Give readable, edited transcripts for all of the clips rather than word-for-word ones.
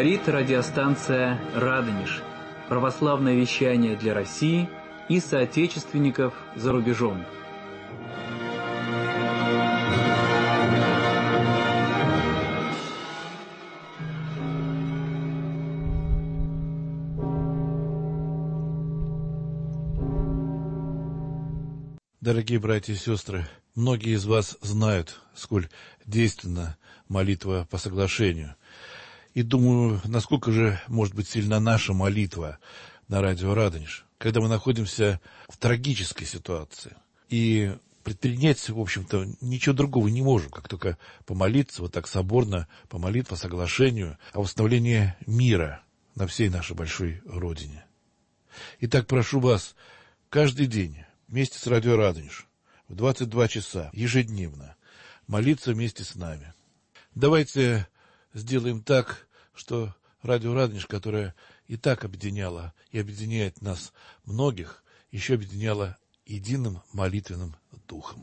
Говорит радиостанция «Радонеж». Православное вещание для России и соотечественников за рубежом. Дорогие братья и сестры, многие из вас знают, сколь действенна молитва по соглашению. И думаю, насколько же может быть сильна наша молитва на радио «Радонеж», когда мы находимся в трагической ситуации. И предпринять, в общем-то, ничего другого не можем, как только помолиться, вот так соборно помолиться по соглашению о восстановлении мира на всей нашей большой родине. Итак, прошу вас каждый день вместе с радио «Радонеж» в 22 часа ежедневно молиться вместе с нами. Давайте сделаем так, что радио «Радонеж», которое и так объединяло и объединяет нас многих, еще объединяло единым молитвенным духом.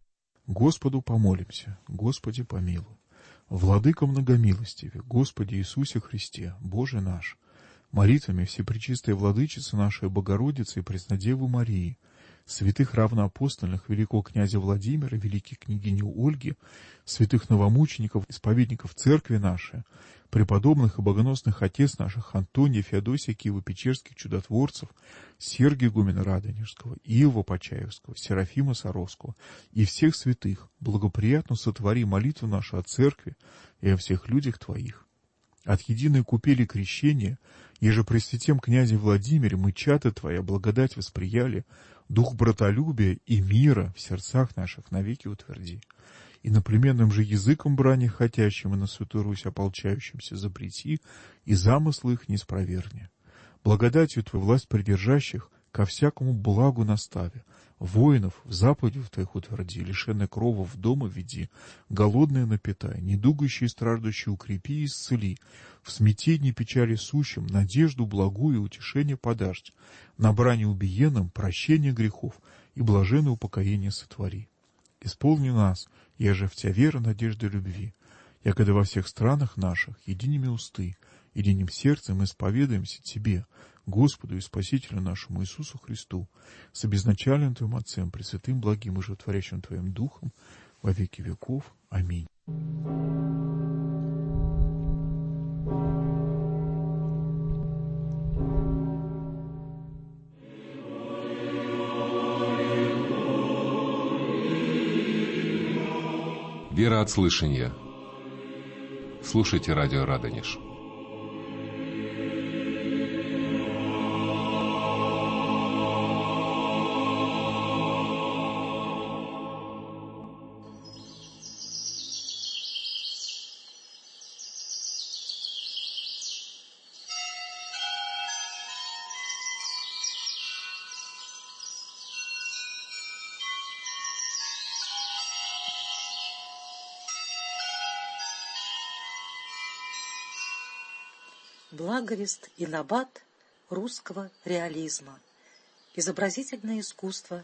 Господу помолимся, Господи помилуй. Владыко многомилостиве, Господи Иисусе Христе, Боже наш, молитвами Всепречистой Владычицы нашей Богородицы и Преснодевы Марии, святых равноапостольных великого князя Владимира, великой княгини Ольги, святых новомучеников, исповедников церкви нашей, преподобных и богоносных отец наших Антония, Феодосия, Киево-Печерских чудотворцев, Сергия игумена Радонежского, Иова Почаевского, Серафима Саровского и всех святых, благоприятно сотвори молитву нашу о церкви и о всех людях Твоих. От единой купели крещения, еже при святем князе Владимире мы чады Твоя благодать восприяли, дух братолюбия и мира в сердцах наших навеки утверди. И наплеменным же языком брани хотящим и на святую Русь ополчающимся запрети, и замыслы их не спроверни. Благодатью Твою власть придержащих ко всякому благу настави, воинов в заповедях Твоих утверди, лишенные крова в дома веди, голодные напитай, недугающие и страждущие укрепи и исцели, в смятении печали сущим надежду благую и утешение подашь, на брани убиенным прощение грехов и блаженное упокоение сотвори. Исполни нас, еже в Тя вера, надежда и любви, якогда во всех странах наших единими усты, единым сердцем исповедаемся Тебе, Господу и Спасителю нашему Иисусу Христу, с обезначальным Твоим Отцем, Пресвятым, благим и животворящим Твоим Духом, во веки веков. Аминь. Вера от слышания. Слушайте радио «Радонеж». Благовест и набат русского реализма. Изобразительное искусство.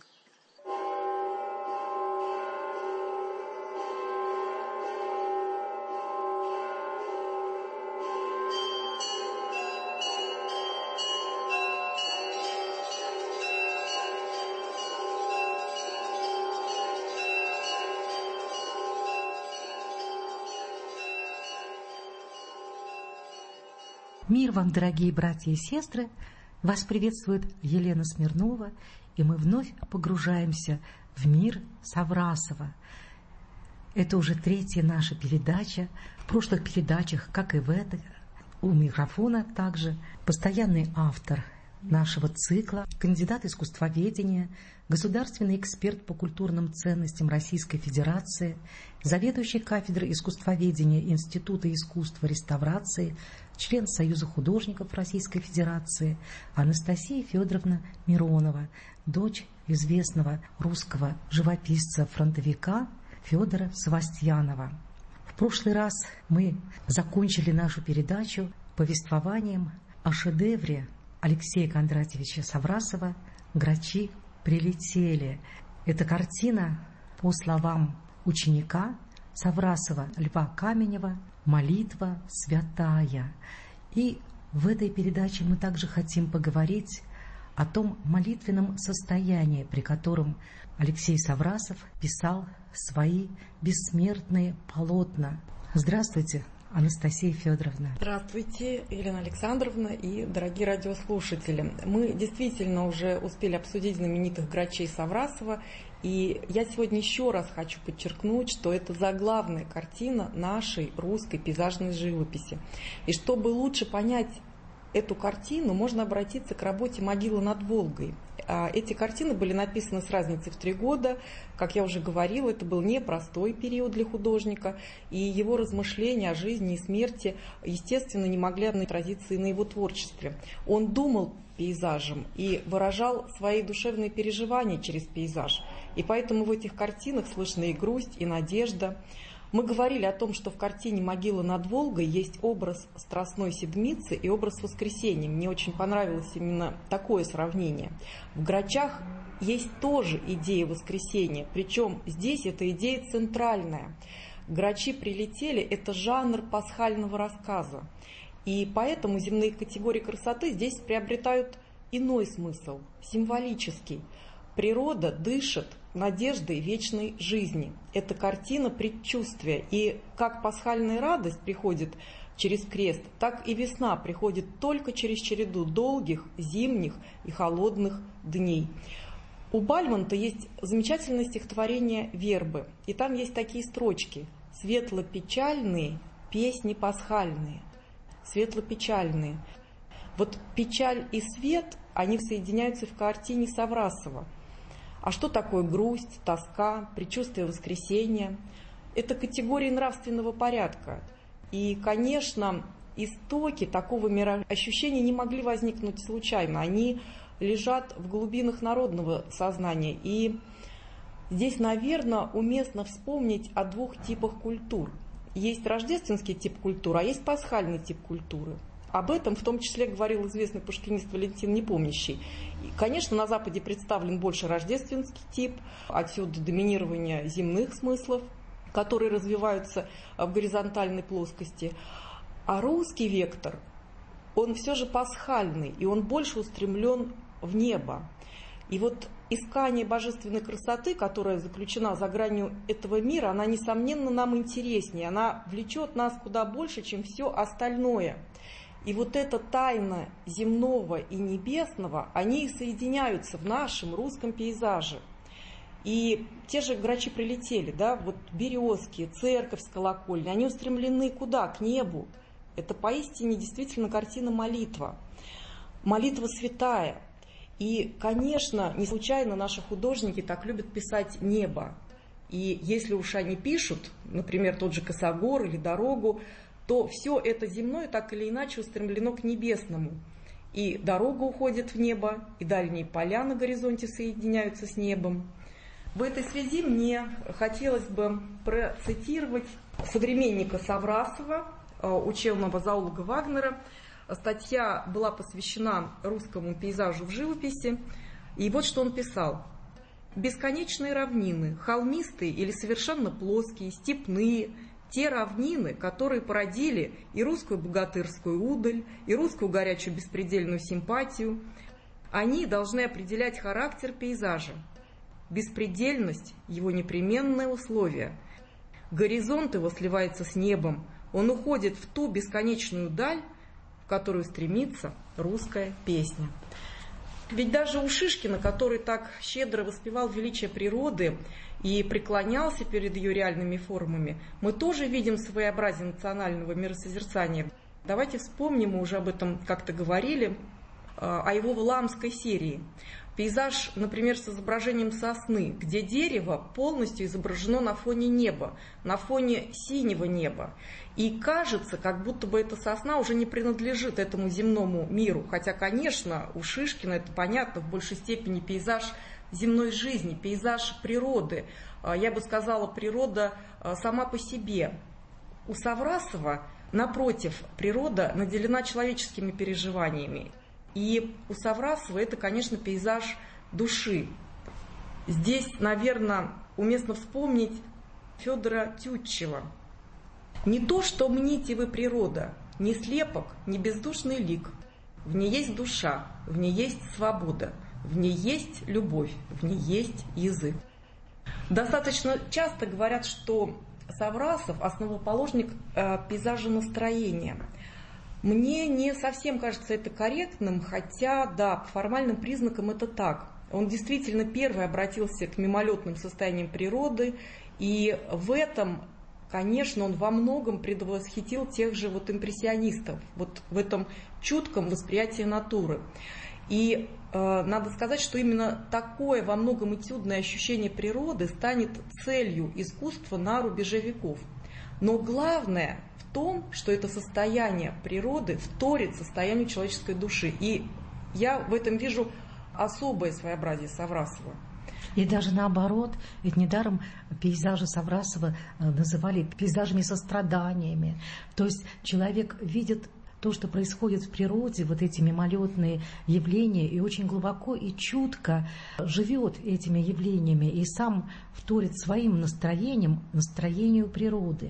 Мир вам, дорогие братья и сестры! Вас приветствует Елена Смирнова, и мы вновь погружаемся в мир Саврасова. Это уже третья наша передача. В прошлых передачах, как и в этой, у микрофона также постоянный автор нашего цикла, кандидат искусствоведения, государственный эксперт по культурным ценностям Российской Федерации, заведующий кафедрой искусствоведения Института искусства реставрации, член Союза художников Российской Федерации Анастасия Федоровна Миронова, дочь известного русского живописца-фронтовика Федора Савастьянова. В прошлый раз мы закончили нашу передачу повествованием о шедевре Алексея Кондратьевича Саврасова «Грачи прилетели». Эта картина, по словам ученика Саврасова Льва Каменева, молитва святая. И в этой передаче мы также хотим поговорить о том молитвенном состоянии, при котором Алексей Саврасов писал свои бессмертные полотна. Здравствуйте, Анастасия Федоровна. Здравствуйте, Елена Александровна и дорогие радиослушатели. Мы действительно уже успели обсудить знаменитых грачей Саврасова, и я сегодня еще раз хочу подчеркнуть, что это заглавная картина нашей русской пейзажной живописи. И чтобы лучше понять эту картину, можно обратиться к работе «Могила над Волгой». Эти картины были написаны с разницей в 3 года. Как я уже говорила, это был непростой период для художника, и его размышления о жизни и смерти, естественно, не могли отразиться и на его творчестве. Он думал пейзажем и выражал свои душевные переживания через пейзаж. И поэтому в этих картинах слышна и грусть, и надежда. Мы говорили о том, что в картине «Могила над Волгой» есть образ Страстной Седмицы и образ Воскресения. Мне очень понравилось именно такое сравнение. В «Грачах» есть тоже идея Воскресения, причем здесь эта идея центральная. «Грачи прилетели» — это жанр пасхального рассказа. И поэтому земные категории красоты здесь приобретают иной смысл, символический. Природа дышит надеждой вечной жизни. Это картина предчувствия. И как пасхальная радость приходит через крест, так и весна приходит только через череду долгих, зимних и холодных дней. У Бальмонта есть замечательное стихотворение «Вербы». И там есть такие строчки: «Светло-печальные песни пасхальные». Светло-печальные. Вот печаль и свет, они соединяются в картине Саврасова. А что такое грусть, тоска, предчувствие воскресения? Это категории нравственного порядка. И, конечно, истоки такого мироощущения не могли возникнуть случайно. Они лежат в глубинах народного сознания. И здесь, наверное, уместно вспомнить о 2 типах культур. Есть рождественский тип культуры, а есть пасхальный тип культуры. Об этом в том числе говорил известный пушкинист Валентин Непомнящий. И, конечно, на Западе представлен больше рождественский тип, отсюда доминирование земных смыслов, которые развиваются в горизонтальной плоскости. А русский вектор, он все же пасхальный, и он больше устремлен в небо. И вот искание божественной красоты, которая заключена за гранью этого мира, она, несомненно, нам интереснее, она влечет нас куда больше, чем все остальное. И вот эта тайна земного и небесного, они и соединяются в нашем русском пейзаже. И те же грачи прилетели, да, вот березки, церковь с колокольней, они устремлены куда? К небу. Это поистине действительно картина молитва. Молитва святая. И, конечно, не случайно наши художники так любят писать небо. И если уж они пишут, например, тот же Косогор или Дорогу, то все это земное так или иначе устремлено к небесному. И дорога уходит в небо, и дальние поля на горизонте соединяются с небом. В этой связи мне хотелось бы процитировать современника Саврасова, ученого зоолога Вагнера. Статья была посвящена русскому пейзажу в живописи. И вот что он писал. «Бесконечные равнины, холмистые или совершенно плоские, степные, те равнины, которые породили и русскую богатырскую удаль, и русскую горячую беспредельную симпатию, они должны определять характер пейзажа. Беспредельность – его непременное условие. Горизонт его сливается с небом, он уходит в ту бесконечную даль, в которую стремится русская песня». Ведь даже у Шишкина, который так щедро воспевал величие природы и преклонялся перед ее реальными формами, мы тоже видим своеобразие национального миросозерцания. Давайте вспомним, мы уже об этом как-то говорили, о его валаамской серии. Пейзаж, например, с изображением сосны, где дерево полностью изображено на фоне неба, на фоне синего неба. И кажется, как будто бы эта сосна уже не принадлежит этому земному миру. Хотя, конечно, у Шишкина это понятно, в большей степени пейзаж земной жизни, пейзаж природы. Я бы сказала, природа сама по себе. У Саврасова, напротив, природа наделена человеческими переживаниями. И у Саврасова это, конечно, пейзаж души. Здесь, наверное, уместно вспомнить Федора Тютчева. «Не то, что мните вы природа, ни слепок, ни бездушный лик. В ней есть душа, в ней есть свобода, в ней есть любовь, в ней есть язык. Достаточно часто говорят, что Саврасов – основоположник пейзажа настроения. Мне не совсем кажется это корректным, хотя, да, по формальным признакам это так. Он действительно первый обратился к мимолетным состояниям природы, и в этом, конечно, он во многом предвосхитил тех же импрессионистов, в этом чутком восприятии натуры. И надо сказать, что именно такое во многом этюдное ощущение природы станет целью искусства на рубеже веков. Но главное в том, что это состояние природы вторит состоянию человеческой души. И я в этом вижу особое своеобразие Саврасова. И даже наоборот, ведь недаром пейзажи Саврасова называли пейзажами состраданиями. То есть человек видит то, что происходит в природе, эти мимолетные явления, и очень глубоко и чутко живет этими явлениями, и сам вторит своим настроением настроению природы.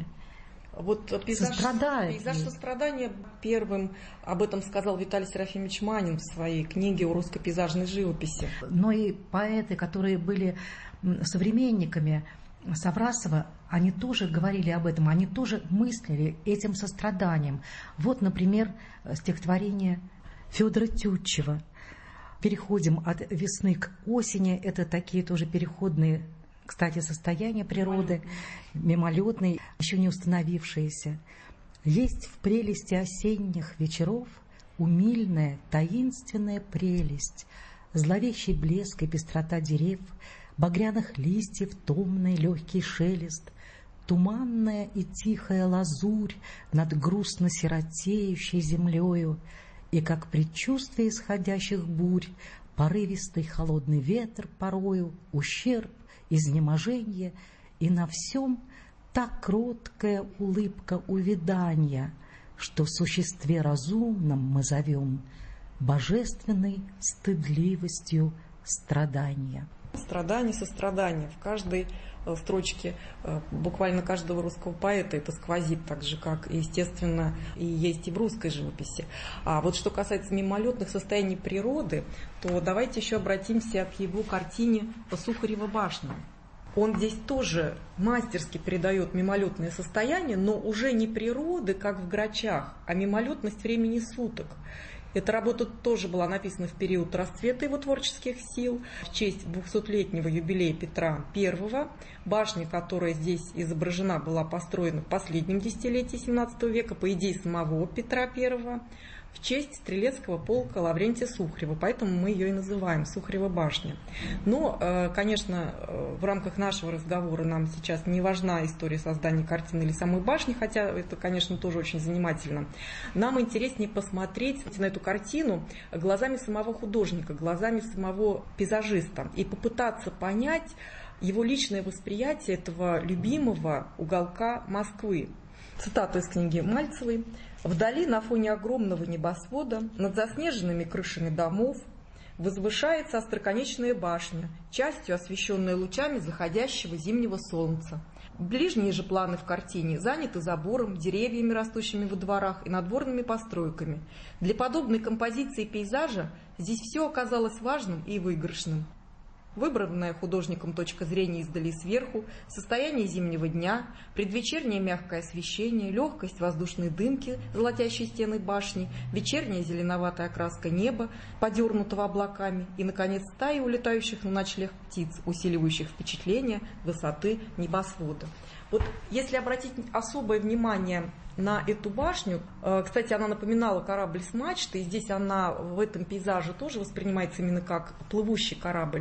Пейзаж сострадания первым об этом сказал Виталий Серафимович Манин в своей книге о русской пейзажной живописи. Но и поэты, которые были современниками Саврасова, они тоже говорили об этом, они тоже мыслили этим состраданием. Например, стихотворение Федора Тютчева. Переходим от весны к осени. Это такие тоже переходные, кстати, состояния природы, мимолетные, еще не установившиеся. Есть в прелести осенних вечеров умильная, таинственная прелесть, зловещий блеск и пестрота дерев, багряных листьев томный легкий шелест, туманная и тихая лазурь над грустно сиротеющей землею, и, как предчувствие исходящих бурь, порывистый холодный ветер порою, ущерб, изнеможенье, и на всем та кроткая улыбка увядания, что в существе разумном мы зовем божественной стыдливостью страдания. Страдание, сострадание. В каждой строчке буквально каждого русского поэта это сквозит, так же, как, естественно, и есть и в русской живописи. А что касается мимолетных состояний природы, то давайте еще обратимся к его картине «Сухарева башня». Он здесь тоже мастерски передает мимолетное состояние, но уже не природы, как в «Грачах», а мимолетность времени суток. Эта работа тоже была написана в период расцвета его творческих сил, в честь 200-летнего юбилея Петра I. Башня, которая здесь изображена, была построена в последнем десятилетии XVII века, по идее самого Петра I, в честь стрелецкого полка Лаврентия Сухарева, поэтому мы ее и называем Сухарева башня. Но, конечно, в рамках нашего разговора нам сейчас не важна история создания картины или самой башни, хотя это, конечно, тоже очень занимательно. Нам интереснее посмотреть на эту картину глазами самого художника, глазами самого пейзажиста и попытаться понять его личное восприятие этого любимого уголка Москвы. Цитата из книги Мальцевой. «Вдали, на фоне огромного небосвода, над заснеженными крышами домов, возвышается остроконечная башня, частью освещенная лучами заходящего зимнего солнца. Ближние же планы в картине заняты забором, деревьями, растущими во дворах, и надворными постройками. Для подобной композиции пейзажа здесь все оказалось важным и выигрышным. Выбранная художником точка зрения издали сверху, состояние зимнего дня, предвечернее мягкое освещение, легкость воздушной дымки, золотящей стены башни, вечерняя зеленоватая окраска неба, подернутого облаками, и, наконец, стаи улетающих на ночлег птиц, усиливающих впечатление высоты небосвода». Если обратить особое внимание на эту башню, кстати, она напоминала корабль с мачты, и здесь она в этом пейзаже тоже воспринимается именно как плывущий корабль.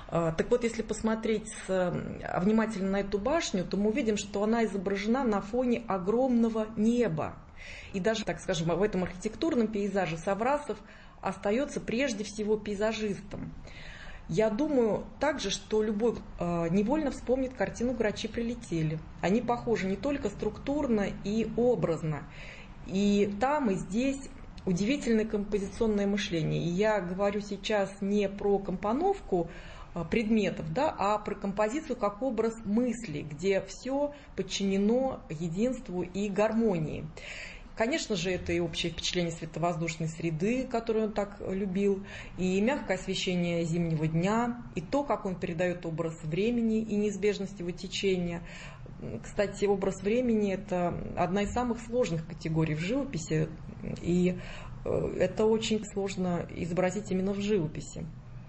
Если посмотреть внимательно на эту башню, то мы увидим, что она изображена на фоне огромного неба. И даже, так скажем, в этом архитектурном пейзаже Саврасов остается прежде всего пейзажистом. Я думаю также, что любой невольно вспомнит картину «Грачи прилетели». Они похожи не только структурно и образно. И там, и здесь удивительное композиционное мышление. И я говорю сейчас не про компоновку предметов, а про композицию как образ мысли, где все подчинено единству и гармонии. Конечно же, это и общее впечатление световоздушной среды, которую он так любил, и мягкое освещение зимнего дня, и то, как он передает образ времени и неизбежность его течения. Кстати, образ времени – это одна из самых сложных категорий в живописи, и это очень сложно изобразить именно в живописи.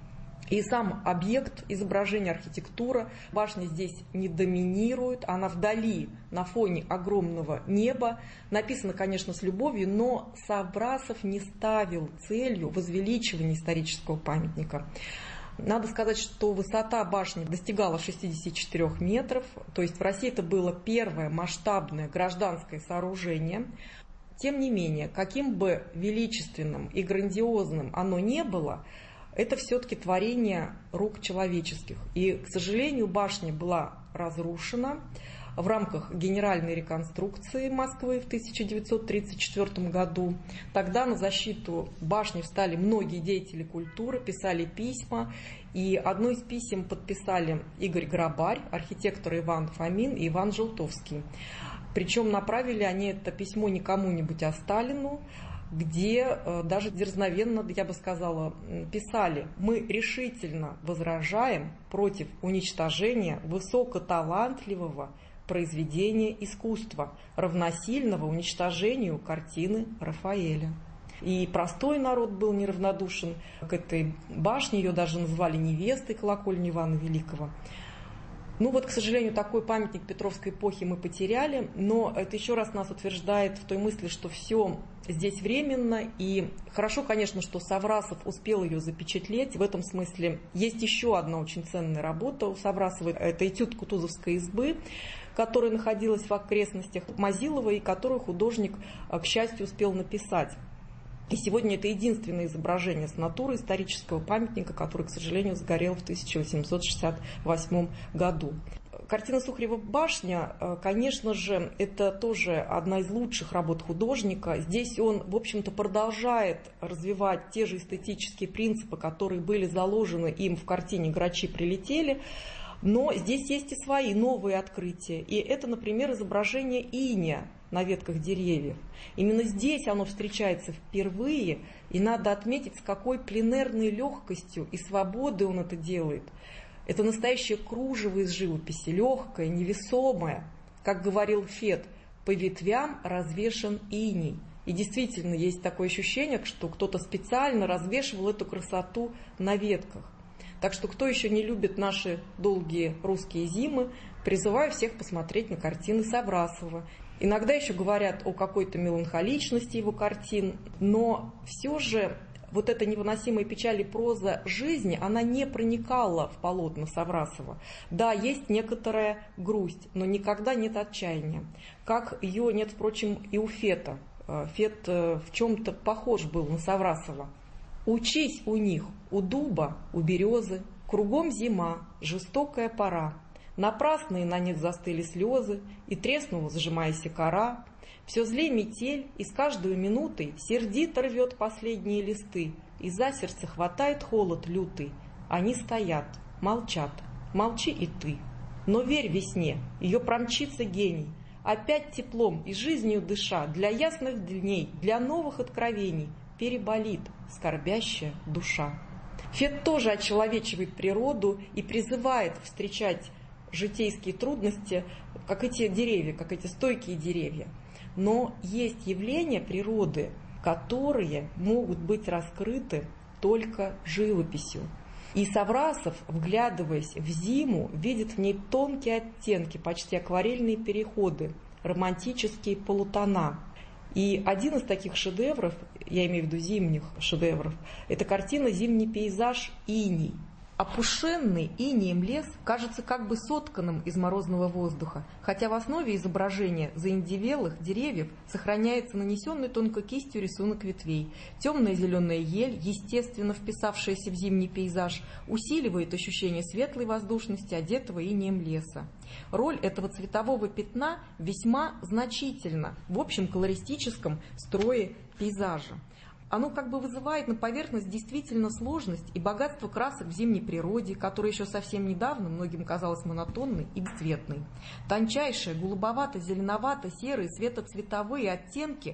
И сам объект изображения, архитектура, башня здесь не доминирует, она вдали, на фоне огромного неба. Написано, конечно, с любовью, но Саврасов не ставил целью возвеличивания исторического памятника. Надо сказать, что высота башни достигала 64 метров, то есть в России это было первое масштабное гражданское сооружение. Тем не менее, каким бы величественным и грандиозным оно не было, это все-таки творение рук человеческих. И, к сожалению, башня была разрушена в рамках генеральной реконструкции Москвы в 1934 году. Тогда на защиту башни встали многие деятели культуры, писали письма. И одно из писем подписали Игорь Грабарь, архитектор Иван Фомин и Иван Желтовский. Причем направили они это письмо не кому-нибудь, а Сталину, где даже дерзновенно, я бы сказала, писали: «Мы решительно возражаем против уничтожения высокоталантливого произведения искусства, равносильного уничтожению картины Рафаэля». И простой народ был неравнодушен к этой башне, ее даже называли невестой колокольни Ивана Великого. Ну вот, к сожалению, такой памятник Петровской эпохи мы потеряли, но это еще раз нас утверждает в той мысли, что все здесь временно, и хорошо, конечно, что Саврасов успел ее запечатлеть. В этом смысле есть еще одна очень ценная работа у Саврасова, это этюд Кутузовской избы, которая находилась в окрестностях Мазилова и которую художник, к счастью, успел написать. И сегодня это единственное изображение с натуры исторического памятника, который, к сожалению, сгорел в 1868 году. Картина Сухарева «Башня», конечно же, это тоже одна из лучших работ художника. Здесь он, в общем-то, продолжает развивать те же эстетические принципы, которые были заложены им в картине «Грачи прилетели». Но здесь есть и свои новые открытия. И это, например, изображение иния на ветках деревьев. Именно здесь оно встречается впервые, и надо отметить, с какой пленерной легкостью и свободой он это делает. Это настоящее кружево из живописи, легкое, невесомое. Как говорил Фет, по ветвям развешан иней. И действительно есть такое ощущение, что кто-то специально развешивал эту красоту на ветках. Так что, кто еще не любит наши долгие русские зимы, призываю всех посмотреть на картины Саврасова. Иногда еще говорят о какой-то меланхоличности его картин, но все же вот эта невыносимая печаль и проза жизни, она не проникала в полотна Саврасова. Да, есть некоторая грусть, но никогда нет отчаяния. Как ее нет, впрочем, и у Фета. Фет в чем-то похож был на Саврасова. «Учись у них, у дуба, у березы, кругом зима, жестокая пора. Напрасные на них застыли слезы, и треснула, зажимаясь кора. Все злей метель, и с каждой минутой сердито рвет последние листы, и за сердце хватает холод лютый. Они стоят, молчат, молчи и ты. Но верь весне, ее промчится гений, опять теплом и жизнью дыша, для ясных дней, для новых откровений переболит скорбящая душа». Фет тоже очеловечивает природу и призывает встречать житейские трудности, как эти деревья, как эти стойкие деревья. Но есть явления природы, которые могут быть раскрыты только живописью. И Саврасов, вглядываясь в зиму, видит в ней тонкие оттенки, почти акварельные переходы, романтические полутона. И один из таких шедевров, я имею в виду зимних шедевров, это картина «Зимний пейзаж. Иней». Опушенный инеем лес кажется как бы сотканным из морозного воздуха, хотя в основе изображения заиндевелых деревьев сохраняется нанесенный тонкой кистью рисунок ветвей. Темная зеленая ель, естественно вписавшаяся в зимний пейзаж, усиливает ощущение светлой воздушности, одетого инеем леса. Роль этого цветового пятна весьма значительна в общем колористическом строе пейзажа. Оно как бы вызывает на поверхность действительно сложность и богатство красок в зимней природе, которая еще совсем недавно многим казалась монотонной и бесцветной. Тончайшие голубовато-зеленовато-серые светоцветовые оттенки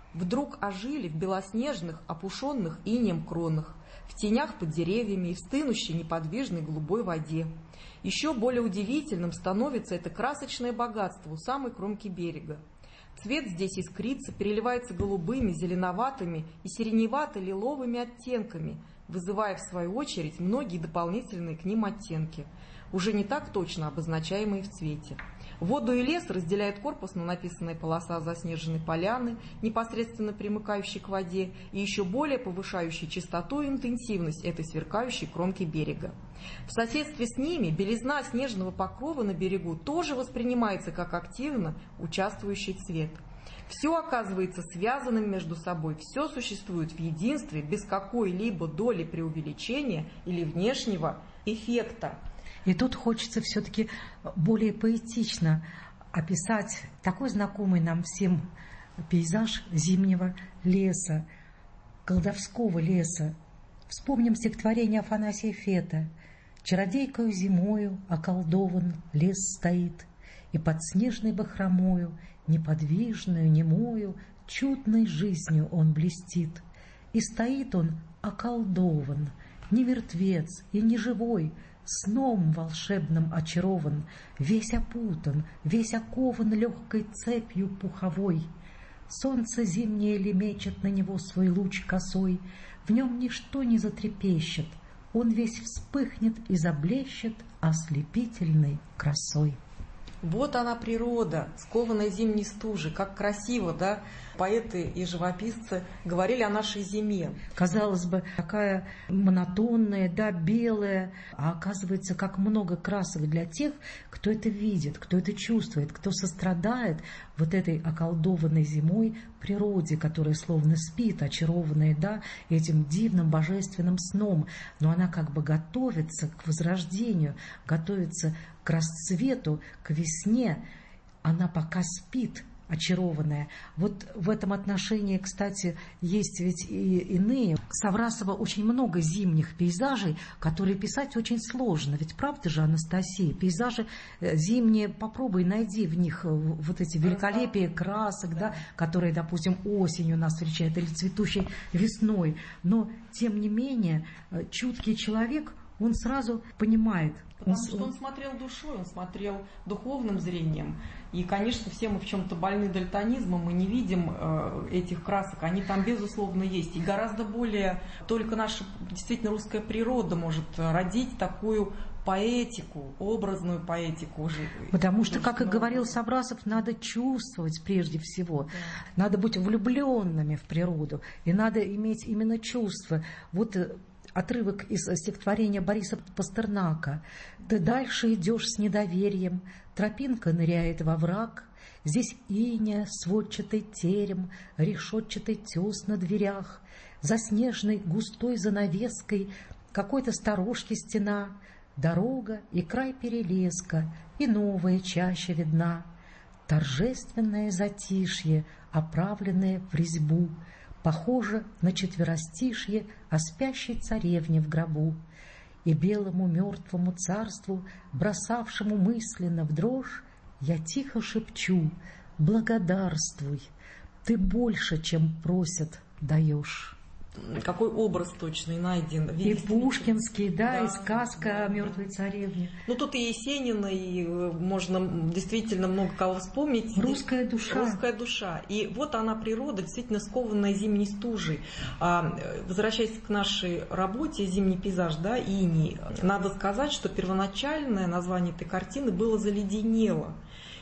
вдруг ожили в белоснежных, опушенных инеем кронах, в тенях под деревьями и в стынущей неподвижной голубой воде. Еще более удивительным становится это красочное богатство у самой кромки берега. Цвет здесь искрится, переливается голубыми, зеленоватыми и сиреневато-лиловыми оттенками, вызывая в свою очередь многие дополнительные к ним оттенки, уже не так точно обозначаемые в цвете. Воду и лес разделяет корпусно написанная полоса заснеженной поляны, непосредственно примыкающей к воде, и еще более повышающей чистоту и интенсивность этой сверкающей кромки берега. В соседстве с ними белизна снежного покрова на берегу тоже воспринимается как активно участвующий цвет. Все оказывается связанным между собой, все существует в единстве, без какой-либо доли преувеличения или внешнего эффекта. И тут хочется все-таки более поэтично описать такой знакомый нам всем пейзаж зимнего леса, колдовского леса. Вспомним стихотворение Афанасия Фета: «Чародейкою зимою околдован лес стоит, и под снежной бахромою, неподвижную, немою, чудной жизнью он блестит. И стоит он околдован, не мертвец и не живой, сном волшебным очарован, весь опутан, весь окован легкой цепью пуховой. Солнце зимнее лемечет на него свой луч косой, в нем ничто не затрепещет, он весь вспыхнет и заблещет ослепительной красой». Вот она природа, скованная зимней стужей. Как красиво, да? Поэты и живописцы говорили о нашей зиме. Казалось бы, такая монотонная, да, белая, а оказывается, как много красок для тех, кто это видит, кто это чувствует, кто сострадает вот этой околдованной зимой природе, которая словно спит, очарованная, да, этим дивным божественным сном. Но она как бы готовится к возрождению, готовится к расцвету, к весне. Она пока спит, очарованная. Вот в этом отношении, кстати, есть ведь и иные. Саврасова очень много зимних пейзажей, которые писать очень сложно. Ведь правда же, Анастасия? Пейзажи зимние, попробуй найди в них вот эти великолепия красок, да, которые, допустим, осенью нас встречают или цветущей весной. Но, тем не менее, чуткий человек, он сразу понимает. Потому что он смотрел душой, он смотрел духовным зрением. И, конечно, все мы в чем-то больны дальтонизмом, мы не видим этих красок, они там, безусловно, есть. И гораздо более только наша действительно русская природа может родить такую поэтику, образную поэтику уже. Потому что, как и говорил Саврасов, надо чувствовать прежде всего. Да. Надо быть влюбленными в природу. И надо иметь именно чувства. Вот отрывок из стихотворения Бориса Пастернака. «Ты дальше идешь с недоверием, тропинка ныряет во враг, здесь иния, сводчатый терем, решетчатый тес на дверях, за снежной густой занавеской какой-то сторожки стена, дорога и край перелеска, и новая чаща видна, торжественное затишье, оправленное в резьбу, похоже на четверостишье о спящей царевне в гробу. И белому мертвому царству, бросавшему мысленно в дрожь, я тихо шепчу: благодарствуй, ты больше, чем просят, даешь». Какой образ точный найден. И пушкинский, да, и сказка о мертвой царевне. Ну, тут и Есенина, и можно действительно много кого вспомнить. Русская душа. Русская душа. И вот она, природа, действительно скованная зимней стужей. Возвращаясь к нашей работе «Зимний пейзаж», да, иней, надо сказать, что первоначальное название этой картины было «Заледенело».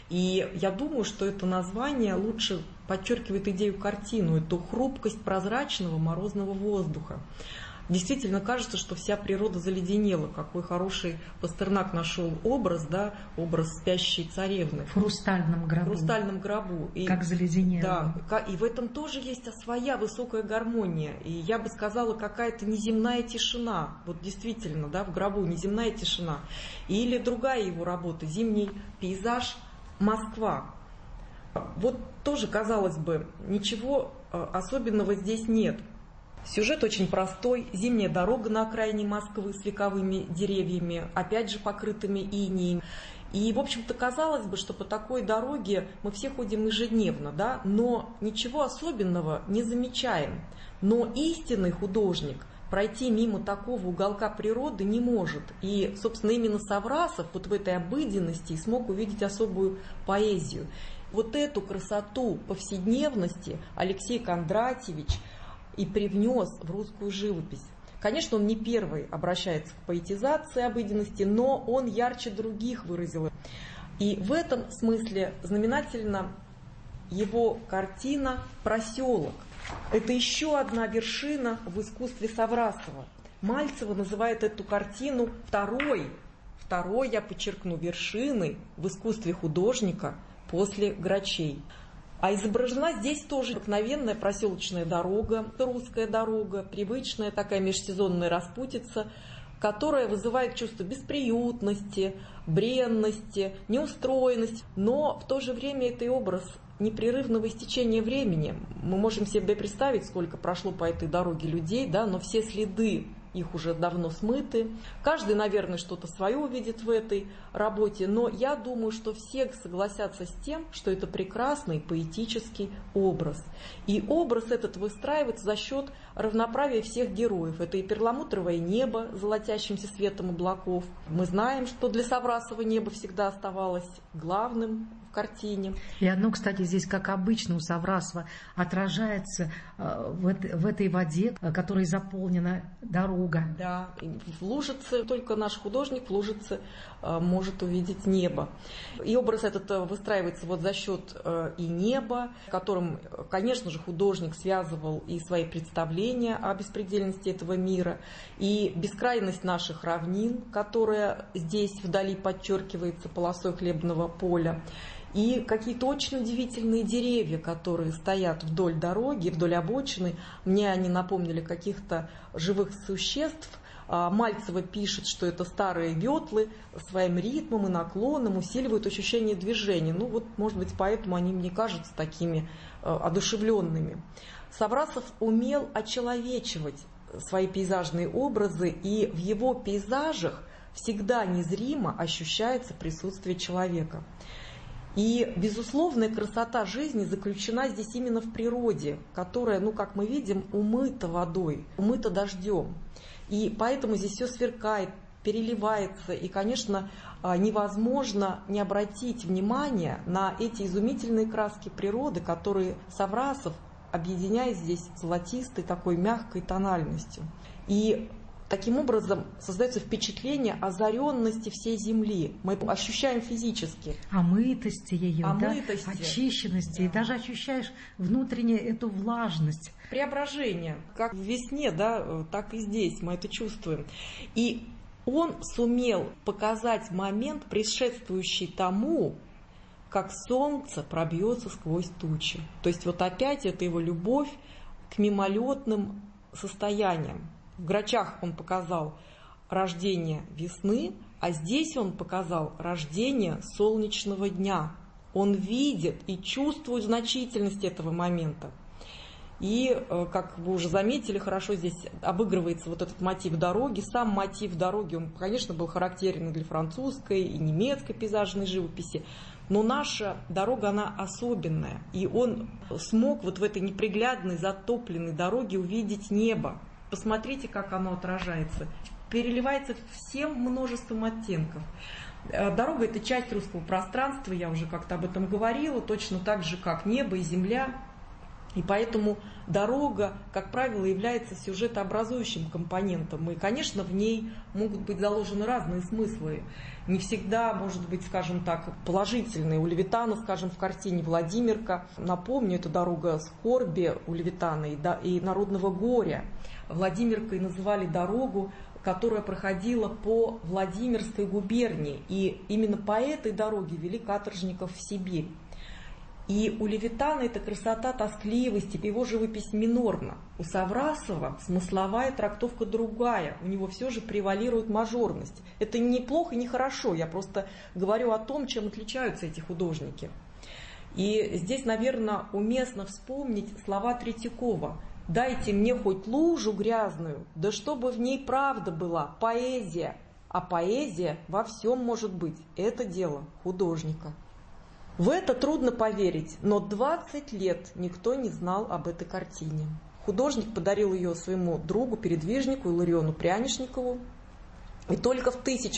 И я думаю, что это название лучше подчеркивает идею картины, эту хрупкость прозрачного морозного воздуха. Действительно кажется, что вся природа заледенела. Какой хороший Пастернак нашел образ, да, образ спящей царевны. В хрустальном гробу. В хрустальном гробу. И, как заледенела. Да, и в этом тоже есть своя высокая гармония. И я бы сказала, какая-то неземная тишина. Вот действительно, да, в гробу неземная тишина. Или другая его работа, «Зимний пейзаж», Москва. Вот тоже, казалось бы, ничего особенного здесь нет. Сюжет очень простой. Зимняя дорога на окраине Москвы с вековыми деревьями, опять же покрытыми инеем. И, в общем-то, казалось бы, что по такой дороге мы все ходим ежедневно, да, но ничего особенного не замечаем. Но истинный художник пройти мимо такого уголка природы не может. И, собственно, именно Саврасов вот в этой обыденности смог увидеть особую поэзию. Вот эту красоту повседневности Алексей Кондратьевич и привнес в русскую живопись. Конечно, он не первый обращается к поэтизации обыденности, но он ярче других выразил. И в этом смысле знаменательна его картина «Проселок». Это еще одна вершина в искусстве Саврасова. Мальцева называет эту картину второй, я подчеркну, вершиной в искусстве художника после Грачей. А изображена здесь тоже обыкновенная проселочная дорога, русская дорога, привычная такая межсезонная распутица, которая вызывает чувство бесприютности, бренности, неустроенности. Но в то же время это и образ непрерывного истечения времени. Мы можем себе представить, сколько прошло по этой дороге людей, да, но все следы их уже давно смыты. Каждый, наверное, что-то свое увидит в этой работе, но я думаю, что все согласятся с тем, что это прекрасный поэтический образ. И образ этот выстраивается за счет равноправия всех героев. Это и перламутровое небо с золотящимся светом облаков. Мы знаем, что для Саврасова небо всегда оставалось главным в картине. И оно, кстати, здесь, как обычно у Саврасова, отражается в этой воде, которой заполнена дорога. Да, в Лужице только наш художник в Лужице может увидеть небо. И образ этот выстраивается вот за счет и неба, которым, конечно же, художник связывал и свои представления о беспредельности этого мира, и бескрайность наших равнин, которая здесь вдали подчеркивается полосой хлебного поля, и какие-то очень удивительные деревья, которые стоят вдоль дороги, вдоль обочины. Мне они напомнили каких-то живых существ. Мальцева пишет, что это старые ветлы своим ритмом и наклоном усиливают ощущение движения. Ну вот, может быть, поэтому они мне кажутся такими одушевленными. Саврасов умел очеловечивать свои пейзажные образы, и в его пейзажах всегда незримо ощущается присутствие человека. И безусловная красота жизни заключена здесь именно в природе, которая, ну, как мы видим, умыта водой, умыта дождем. И поэтому здесь все сверкает, переливается. И, конечно, невозможно не обратить внимание на эти изумительные краски природы, которые Саврасов объединяет здесь золотистой такой мягкой тональностью. И таким образом создается впечатление озаренности всей Земли. Мы ощущаем физически. Омытости ее, Омытости. Да? Очищенности. Да. И даже ощущаешь внутренне эту влажность. Преображение. Как в весне, да, так и здесь мы это чувствуем. И он сумел показать момент, предшествующий тому, как солнце пробьется сквозь тучи. То есть вот опять это его любовь к мимолетным состояниям. В Грачах он показал рождение весны, а здесь он показал рождение солнечного дня. Он видит и чувствует значительность этого момента. И, как вы уже заметили, хорошо здесь обыгрывается вот этот мотив дороги. Сам мотив дороги, он, конечно, был характерен и для французской, и немецкой пейзажной живописи. Но наша дорога, она особенная. И он смог вот в этой неприглядной, затопленной дороге увидеть небо. Посмотрите, как оно отражается. Переливается всем множеством оттенков. Дорога – это часть русского пространства, я уже как-то об этом говорила, точно так же, как небо и земля. И поэтому дорога, как правило, является сюжетообразующим компонентом. И, конечно, в ней могут быть заложены разные смыслы. Не всегда, может быть, скажем так, положительные. У Левитана, скажем, в картине «Владимирка», напомню, это дорога скорби у Левитана и народного горя. Владимиркой называли дорогу, которая проходила по Владимирской губернии. И именно по этой дороге вели каторжников в Сибирь. И у Левитана это красота тоскливости, его живопись минорна. У Саврасова смысловая трактовка другая, у него все же превалирует мажорность. Это не плохо и не хорошо, я просто говорю о том, чем отличаются эти художники. И здесь, наверное, уместно вспомнить слова Третьякова. «Дайте мне хоть лужу грязную, да чтобы в ней правда была, поэзия». А поэзия во всем может быть. Это дело художника. В это трудно поверить, но 20 лет никто не знал об этой картине. Художник подарил ее своему другу-передвижнику Иллариону Прянишникову. И только в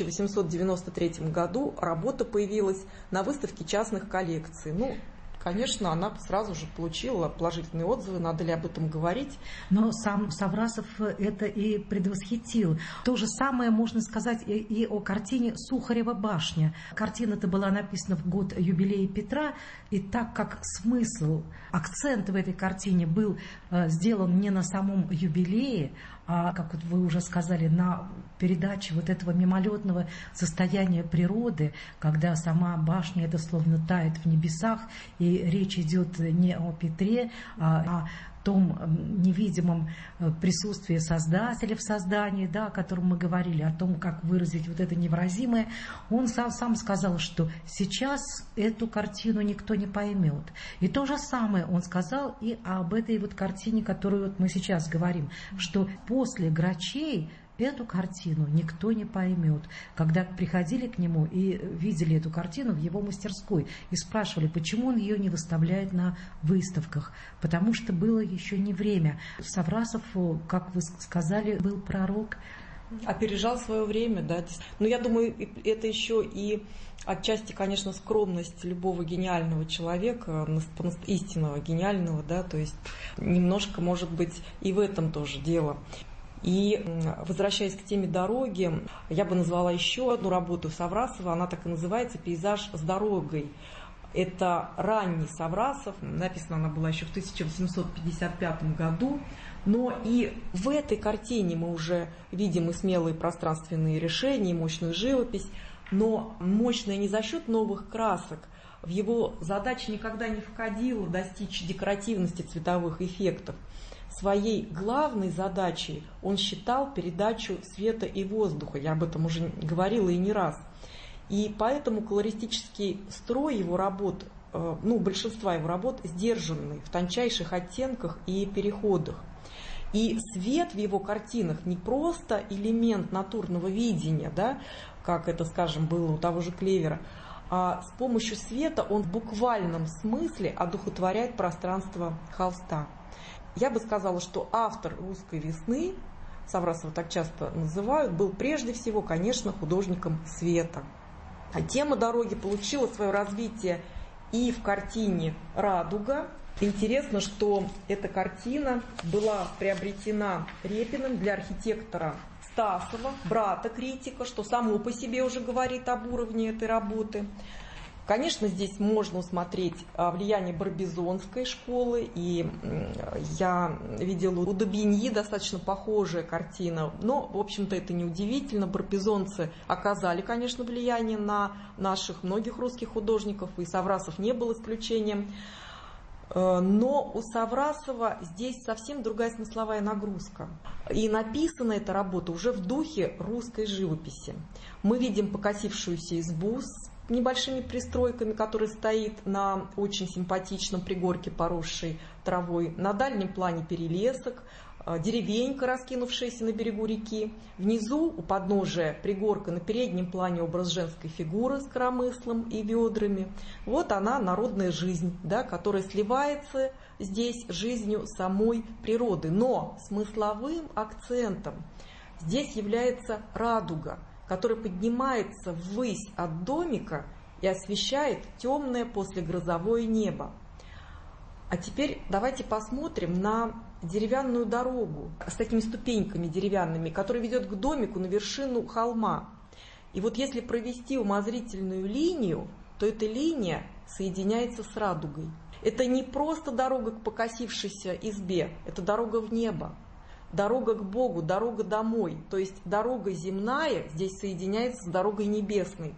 1893 году работа появилась на выставке частных коллекций. Конечно, она сразу же получила положительные отзывы, надо ли об этом говорить. Но сам Саврасов это и предвосхитил. То же самое можно сказать и о картине «Сухарева башня». Картина-то была написана в год юбилея Петра, и так как смысл, акцент в этой картине был сделан не на самом юбилее, а, как вот вы уже сказали, на передаче вот этого мимолетного состояния природы, когда сама башня это словно тает в небесах, и речь идет не о Петре, а о том невидимом присутствии Создателя в создании, да, о котором мы говорили, о том, как выразить вот это невыразимое. Он сам сказал, что сейчас эту картину никто не поймет. И то же самое он сказал и об этой вот картине, которую вот мы сейчас говорим, что после Грачей эту картину никто не поймет. Когда приходили к нему и видели эту картину в его мастерской и спрашивали, почему он ее не выставляет на выставках, потому что было еще не время. Саврасов, как вы сказали, был пророк. Опережал свое время, да. Но я думаю, это еще и отчасти, конечно, скромность любого гениального человека, истинного гениального, да, то есть немножко, может быть, и в этом тоже дело. И, возвращаясь к теме дороги, я бы назвала еще одну работу Саврасова, она так и называется «Пейзаж с дорогой». Это ранний Саврасов, написана она была еще в 1855 году, но и в этой картине мы уже видим и смелые пространственные решения, и мощную живопись, но мощная не за счет новых красок. В его задачи никогда не входило достичь декоративности цветовых эффектов. Своей главной задачей он считал передачу света и воздуха. Я об этом уже говорила и не раз. И поэтому колористический строй его работ, большинства его работ, сдержанный в тончайших оттенках и переходах. И свет в его картинах не просто элемент натурного видения, да, как это, скажем, было у того же Клевера, а с помощью света он в буквальном смысле одухотворяет пространство холста. Я бы сказала, что автор «Русской весны», Саврасова так часто называют, был прежде всего, конечно, художником света. А тема дороги получила свое развитие и в картине «Радуга». Интересно, что эта картина была приобретена Репиным для архитектора Стасова, брата критика, что само по себе уже говорит об уровне этой работы. Конечно, здесь можно усмотреть влияние барбизонской школы, и я видела у Добиньи достаточно похожая картина, но, в общем-то, это неудивительно. Барбизонцы оказали, конечно, влияние на наших многих русских художников, и Саврасов не был исключением. Но у Саврасова здесь совсем другая смысловая нагрузка. И написана эта работа уже в духе русской живописи. Мы видим покосившуюся избу с небольшими пристройками, которая стоит на очень симпатичном пригорке, поросшей травой. На дальнем плане перелесок, деревенька, раскинувшаяся на берегу реки. Внизу, у подножия пригорка, на переднем плане образ женской фигуры с коромыслом и ведрами. Вот она, народная жизнь, да, которая сливается здесь с жизнью самой природы. Но смысловым акцентом здесь является радуга, который поднимается ввысь от домика и освещает темное послегрозовое небо. А теперь давайте посмотрим на деревянную дорогу с такими ступеньками деревянными, которая ведет к домику на вершину холма. И вот если провести умозрительную линию, то эта линия соединяется с радугой. Это не просто дорога к покосившейся избе, это дорога в небо. Дорога к Богу, дорога домой. То есть дорога земная здесь соединяется с дорогой небесной.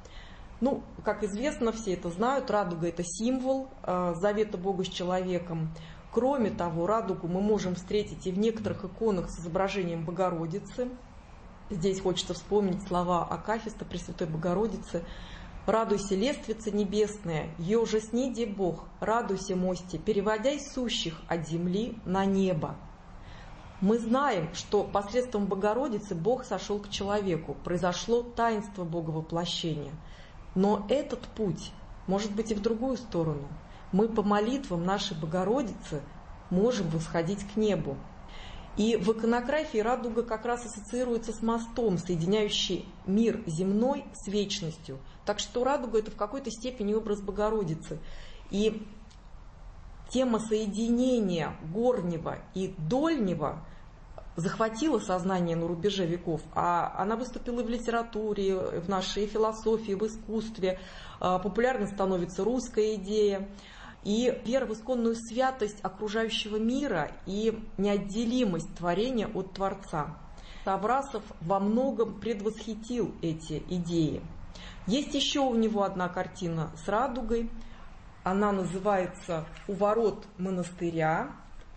Как известно, все это знают, радуга – это символ завета Бога с человеком. Кроме того, радугу мы можем встретить и в некоторых иконах с изображением Богородицы. Здесь хочется вспомнить слова Акафиста Пресвятой Богородицы. «Радуйся, лествица небесная, еже сниди Бог, радуйся, мости, переводяй сущих от земли на небо». Мы знаем, что посредством Богородицы Бог сошел к человеку, произошло таинство Боговоплощения. Но этот путь может быть и в другую сторону. Мы по молитвам нашей Богородицы можем восходить к небу. И в иконографии радуга как раз ассоциируется с мостом, соединяющий мир земной с вечностью. Так что радуга – это в какой-то степени образ Богородицы. И тема соединения горнего и дольнего захватила сознание на рубеже веков, а она выступила и в литературе, в нашей философии, в искусстве. Популярной становится русская идея. И вера в исконную святость окружающего мира и неотделимость творения от Творца. Саврасов во многом предвосхитил эти идеи. Есть еще у него одна картина с радугой. Она называется «У ворот монастыря».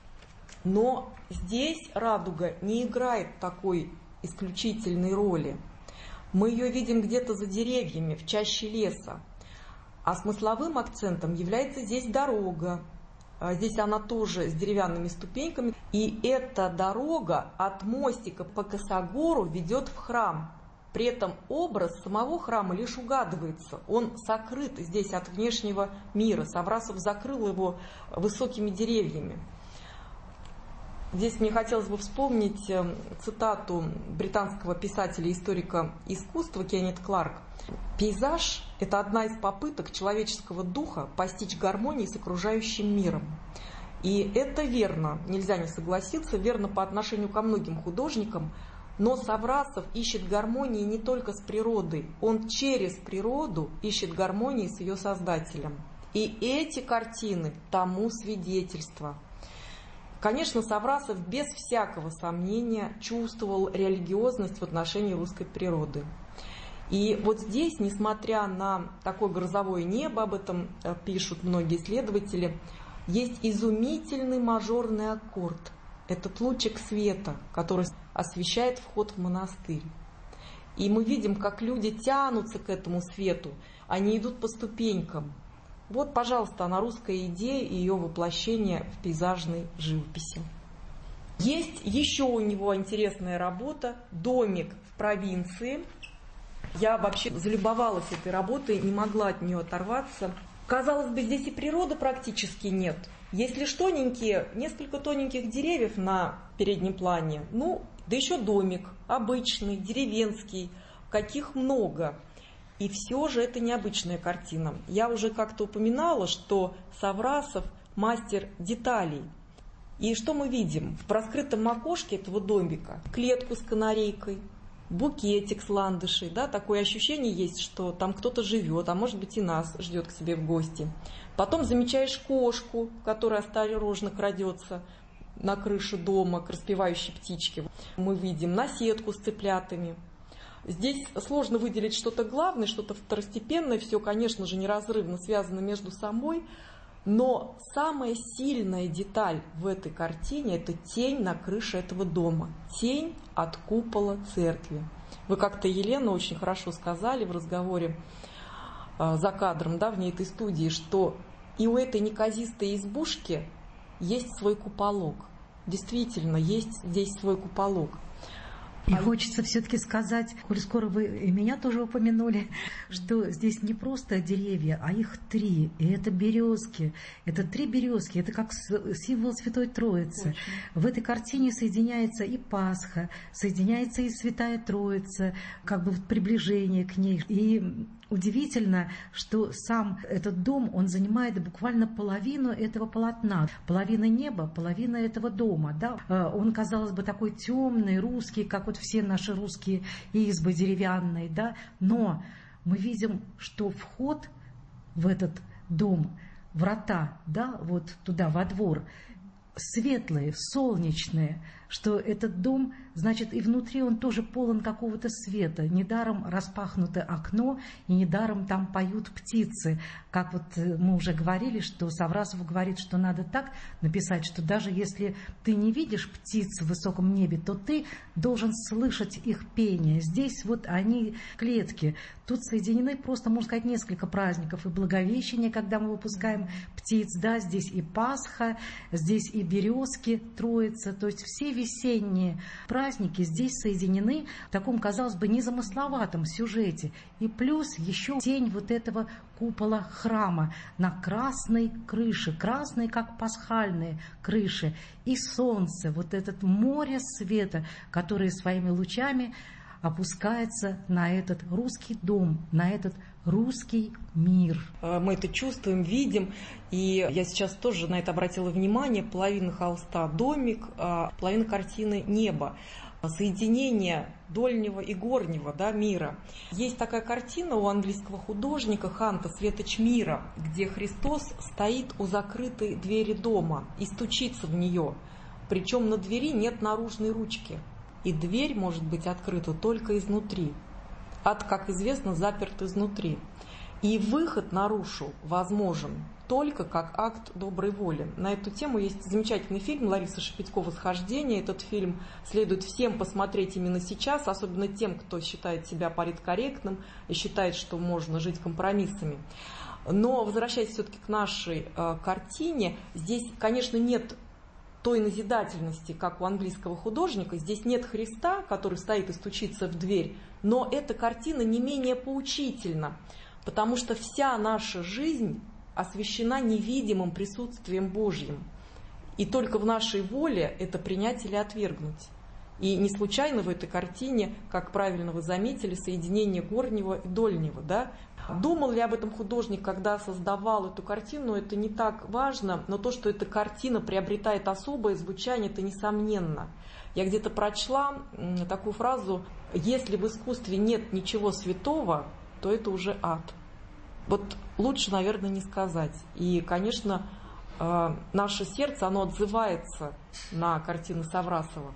Но здесь радуга не играет такой исключительной роли. Мы ее видим где-то за деревьями, в чаще леса. А смысловым акцентом является здесь дорога. Здесь она тоже с деревянными ступеньками. И эта дорога от мостика по косогору ведет в храм. При этом образ самого храма лишь угадывается. Он сокрыт здесь от внешнего мира. Саврасов закрыл его высокими деревьями. Здесь мне хотелось бы вспомнить цитату британского писателя и историка искусства Кеннет Кларк. «Пейзаж – это одна из попыток человеческого духа постичь гармонии с окружающим миром». И это верно, нельзя не согласиться, верно по отношению ко многим художникам, но Саврасов ищет гармонии не только с природой, он через природу ищет гармонии с ее создателем. И эти картины тому свидетельство. Конечно, Саврасов без всякого сомнения чувствовал религиозность в отношении русской природы. И вот здесь, несмотря на такое грозовое небо, об этом пишут многие исследователи, есть изумительный мажорный аккорд. Этот лучик света, который освещает вход в монастырь. И мы видим, как люди тянутся к этому свету, они идут по ступенькам. Вот, пожалуйста, она русская идея и ее воплощение в пейзажной живописи. Есть еще у него интересная работа «Домик в провинции». Я вообще залюбовалась этой работой, не могла от нее оторваться. Казалось бы, здесь и природы практически нет. Есть лишь несколько тоненьких деревьев на переднем плане. Да еще домик, обычный, деревенский, каких много. И все же это необычная картина. Я уже как-то упоминала, что Саврасов мастер деталей. И что мы видим? В раскрытом окошке этого домика клетку с канарейкой, букетик с ландышей. Да, такое ощущение есть, что там кто-то живет, а может быть и нас ждет к себе в гости. Потом замечаешь кошку, которая осторожно крадется на крышу дома к распевающей птичке. Мы видим наседку с цыплятами. Здесь сложно выделить что-то главное, что-то второстепенное. Все, конечно же, неразрывно связано между собой. Но самая сильная деталь в этой картине – это тень на крыше этого дома. Тень от купола церкви. Вы как-то, Елена, очень хорошо сказали в разговоре за кадром, да, вне этой студии, что и у этой неказистой избушки есть свой куполок. Действительно, есть здесь свой куполок. И хочется все-таки сказать, коль скоро вы и меня тоже упомянули, что здесь не просто деревья, а их 3. И это березки. Это 3 березки. Это как символ Святой Троицы. Очень. В этой картине соединяется и Пасха, соединяется и Святая Троица, как бы приближение к ней. И удивительно, что сам этот дом, он занимает буквально половину этого полотна. Половина неба, половина этого дома. Да? Он, казалось бы, такой темный, русский, как вот все наши русские избы деревянные. Да? Но мы видим, что вход в этот дом, врата, да, вот туда, во двор, светлые, солнечные, что этот дом, значит, и внутри он тоже полон какого-то света. Недаром распахнуто окно, и недаром там поют птицы. Как вот мы уже говорили, что Саврасов говорит, что надо так написать, что даже если ты не видишь птиц в высоком небе, то ты должен слышать их пение. Здесь вот они, клетки. Тут соединены просто, можно сказать, несколько праздников. И Благовещение, когда мы выпускаем птиц, да, здесь и Пасха, здесь и березки, Троица. То есть все весенние праздники здесь соединены в таком, казалось бы, незамысловатом сюжете. И плюс еще тень вот этого купола храма на красной крыше, красной, как пасхальные крыши, и солнце, вот этот море света, которое своими лучами опускается на этот русский дом, на этот русский мир. Мы это чувствуем, видим, и я сейчас тоже на это обратила внимание. Половина холста – домик, а половина картины – небо. Соединение дольнего и горнего, да, мира. Есть такая картина у английского художника Ханта «Светоч мира», где Христос стоит у закрытой двери дома и стучится в нее. Причем на двери нет наружной ручки. И дверь может быть открыта только изнутри. Ад, как известно, заперт изнутри. И выход наружу возможен только как акт доброй воли. На эту тему есть замечательный фильм Ларисы Шепетько «Восхождение». Этот фильм следует всем посмотреть именно сейчас, особенно тем, кто считает себя политкорректным и считает, что можно жить компромиссами. Но, возвращаясь все-таки к нашей картине, здесь, конечно, нет той назидательности, как у английского художника. Здесь нет Христа, который стоит и стучится в дверь, но эта картина не менее поучительна, потому что вся наша жизнь освящена невидимым присутствием Божьим. И только в нашей воле это принять или отвергнуть. И не случайно в этой картине, как правильно вы заметили, соединение горнего и дольнего. Да? Думал ли об этом художник, когда создавал эту картину, это не так важно, но то, что эта картина приобретает особое звучание, это несомненно. Я где-то прочла такую фразу: «Если в искусстве нет ничего святого, то это уже ад». Вот лучше, наверное, не сказать. И, конечно, наше сердце, оно отзывается на картины Саврасова.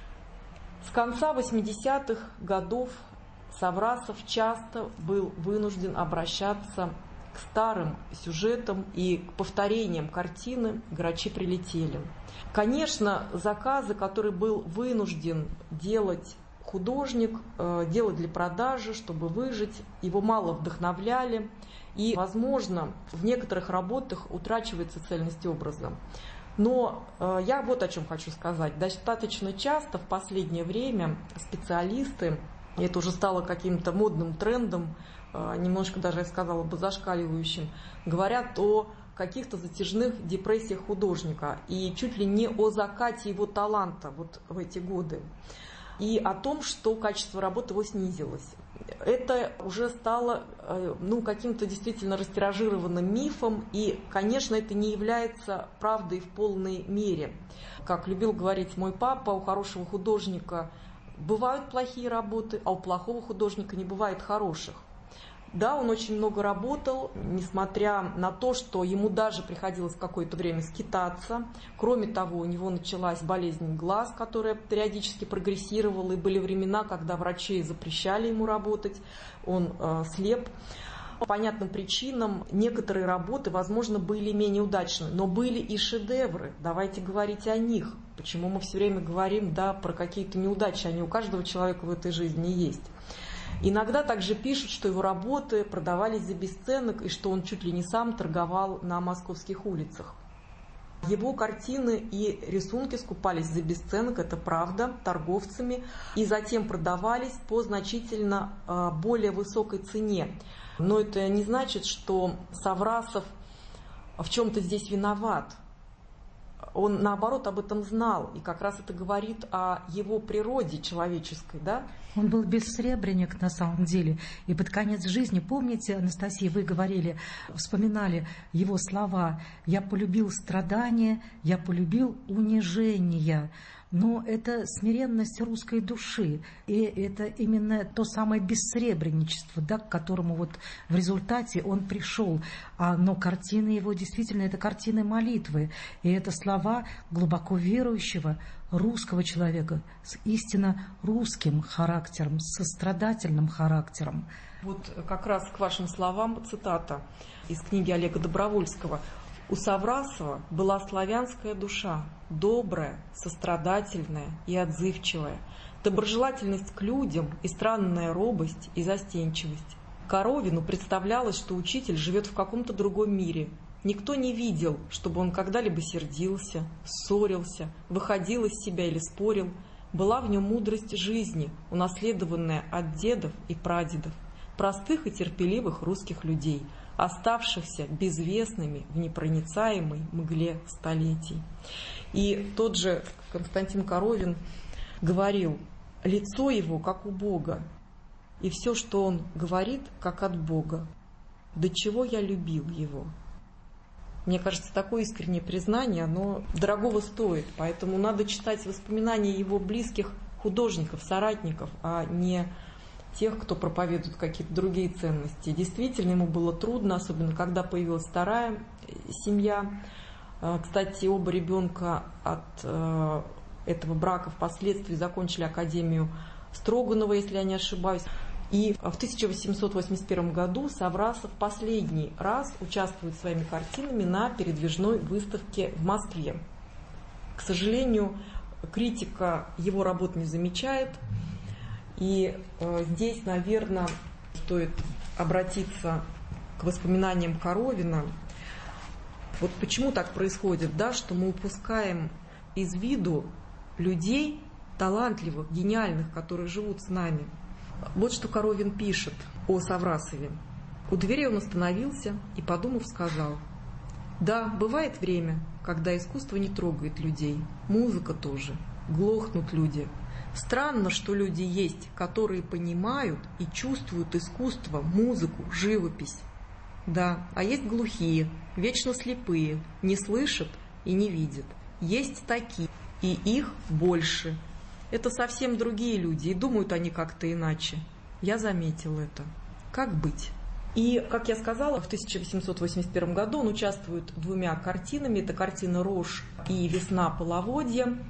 С конца 80-х годов Саврасов часто был вынужден обращаться к старым сюжетам и к повторениям картины «Грачи прилетели». Конечно, заказы, которые был вынужден делать художник, делать для продажи, чтобы выжить, его мало вдохновляли. И, возможно, в некоторых работах утрачивается цельность образа. Но я вот о чем хочу сказать. Достаточно часто в последнее время специалисты, и это уже стало каким-то модным трендом, немножко даже, я сказала бы, зашкаливающим, говорят о каких-то затяжных депрессиях художника и чуть ли не о закате его таланта вот в эти годы. И о том, что качество работы его снизилось. Это уже стало каким-то действительно растиражированным мифом, и, конечно, это не является правдой в полной мере. Как любил говорить мой папа, у хорошего художника бывают плохие работы, а у плохого художника не бывает хороших. Да, он очень много работал, несмотря на то, что ему даже приходилось какое-то время скитаться. Кроме того, у него началась болезнь глаз, которая периодически прогрессировала, и были времена, когда врачи запрещали ему работать, он слеп. По понятным причинам некоторые работы, возможно, были менее удачны, но были и шедевры. Давайте говорить о них. Почему мы все время говорим, да, про какие-то неудачи? Они у каждого человека в этой жизни есть. Иногда также пишут, что его работы продавались за бесценок и что он чуть ли не сам торговал на московских улицах. Его картины и рисунки скупались за бесценок, это правда, торговцами, и затем продавались по значительно более высокой цене. Но это не значит, что Саврасов в чем-то здесь виноват. Он, наоборот, об этом знал, и как раз это говорит о его природе человеческой, да? Он был бессребренник на самом деле, и под конец жизни, помните, Анастасия, вы говорили, вспоминали его слова: «Я полюбил страдания, я полюбил унижение». Но это смиренность русской души, и это именно то самое бессребренничество, да, к которому вот в результате он пришел. Но картины его действительно это картины молитвы, и это слова глубоко верующего русского человека с истинно русским характером, с сострадательным характером. Вот как раз к вашим словам цитата из книги Олега Добровольского. У Саврасова была славянская душа, добрая, сострадательная и отзывчивая, доброжелательность к людям и странная робость и застенчивость. Коровину представлялось, что учитель живет в каком-то другом мире Никто не видел, чтобы он когда-либо сердился, ссорился, выходил из себя или спорил. Была в нем мудрость жизни, унаследованная от дедов и прадедов, простых и терпеливых русских людей, оставшихся безвестными в непроницаемой мгле столетий. И тот же Константин Коровин говорил: лицо его как у Бога, и все, что он говорит, как от Бога. До чего я любил его. Мне кажется, такое искреннее признание, оно дорогого стоит, поэтому надо читать воспоминания его близких художников, соратников, а не тех, кто проповедует какие-то другие ценности. Действительно, ему было трудно, особенно когда появилась вторая семья. Кстати, оба ребенка от этого брака впоследствии закончили Академию Строганова, если я не ошибаюсь. И в 1881 году Саврасов последний раз участвует своими картинами на передвижной выставке в Москве. К сожалению, критика его работ не замечает. И здесь, наверное, стоит обратиться к воспоминаниям Коровина. Вот почему так происходит, да, что мы упускаем из виду людей талантливых, гениальных, которые живут с нами. Вот что Коровин пишет о Саврасове. У двери он остановился и, подумав, сказал: «Да, бывает время, когда искусство не трогает людей, музыка тоже, глохнут люди. Странно, что люди есть, которые понимают и чувствуют искусство, музыку, живопись. Да, а есть глухие, вечно слепые, не слышат и не видят. Есть такие, и их больше. Это совсем другие люди, и думают они как-то иначе. Я заметил это. Как быть?» И, как я сказала, в 1881 году он участвует двумя картинами. Это картина «Рожь» и «Весна половодья».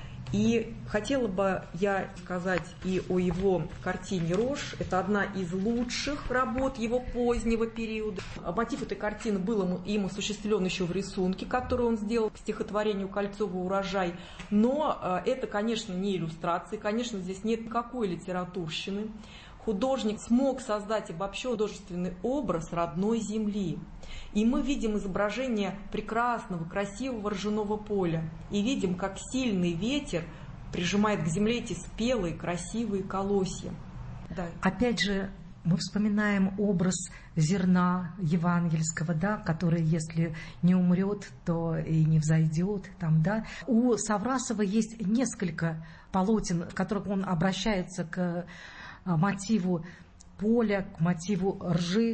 И хотела бы я сказать и о его картине «Рожь». Это одна из лучших работ его позднего периода. Мотив этой картины был им осуществлен еще в рисунке, который он сделал к стихотворению Кольцова «Урожай». Но это, конечно, не иллюстрации, конечно, здесь нет никакой литературщины. Художник смог создать обобщенный художественный образ родной земли. И мы видим изображение прекрасного, красивого ржаного поля. И видим, как сильный ветер прижимает к земле эти спелые, красивые колосья. Да. Опять же, мы вспоминаем образ зерна евангельского, да, который, если не умрет, то и не взойдет. Там, да. У Саврасова есть несколько полотен, в которых он обращается к мотиву поля, к мотиву ржи.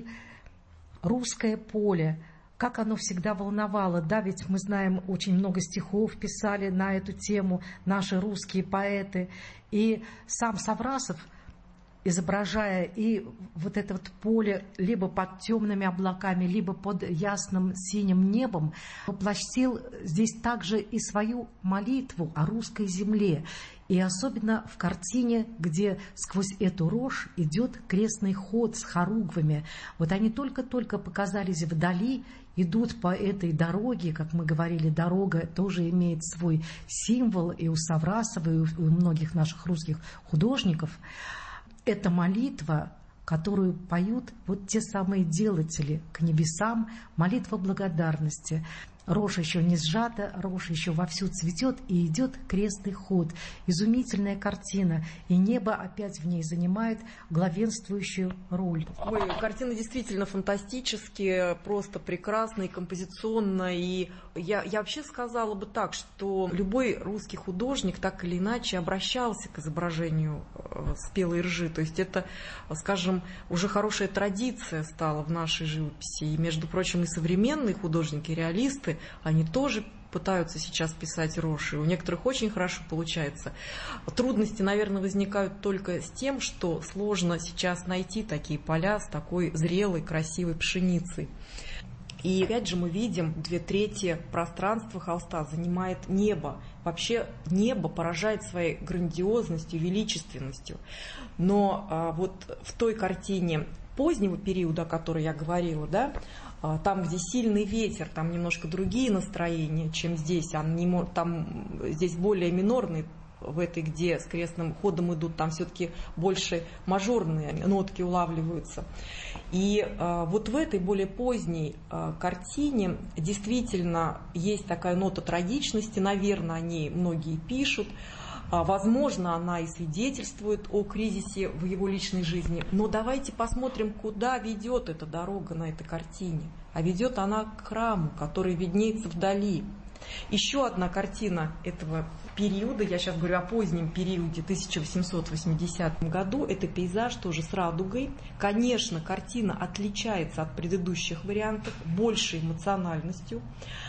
Русское поле, как оно всегда волновало, да, ведь мы знаем, очень много стихов писали на эту тему наши русские поэты. И сам Саврасов, изображая и вот это вот поле либо под темными облаками, либо под ясным синим небом, воплотил здесь также и свою молитву о русской земле. И особенно в картине, где сквозь эту рожь идет крестный ход с хоругвами. Вот они только-только показались вдали, идут по этой дороге, как мы говорили, дорога тоже имеет свой символ и у Саврасова, и у многих наших русских художников. Это молитва, которую поют вот те самые делатели к небесам, молитва благодарности. Рожь еще не сжата, рожь еще вовсю цветет, и идет крестный ход. Изумительная картина, и небо опять в ней занимает главенствующую роль. Ой, картина действительно фантастические, просто прекрасная, композиционная. И я вообще сказала бы так, что любой русский художник так или иначе обращался к изображению спелой ржи. То есть это, скажем, уже хорошая традиция стала в нашей живописи. И, между прочим, и современные художники, реалисты, они тоже пытаются сейчас писать рожь, и у некоторых очень хорошо получается. Трудности, наверное, возникают только с тем, что сложно сейчас найти такие поля с такой зрелой, красивой пшеницей. И опять же мы видим, 2/3 пространства холста занимает небо. Вообще небо поражает своей грандиозностью, величественностью. Но вот в той картине позднего периода, о которой я говорила, да, там, где сильный ветер, там немножко другие настроения, чем здесь. Там здесь более минорные в этой, где с крестным ходом идут, там все-таки больше мажорные нотки улавливаются. И вот в этой более поздней картине действительно есть такая нота трагичности, наверное, о ней многие пишут. Возможно, она и свидетельствует о кризисе в его личной жизни. Но давайте посмотрим, куда ведет эта дорога на этой картине. А ведет она к храму, который виднеется вдали. Еще одна картина этого периода, я сейчас говорю о позднем периоде, 1880 году, это пейзаж тоже с радугой. Конечно, картина отличается от предыдущих вариантов большей эмоциональностью,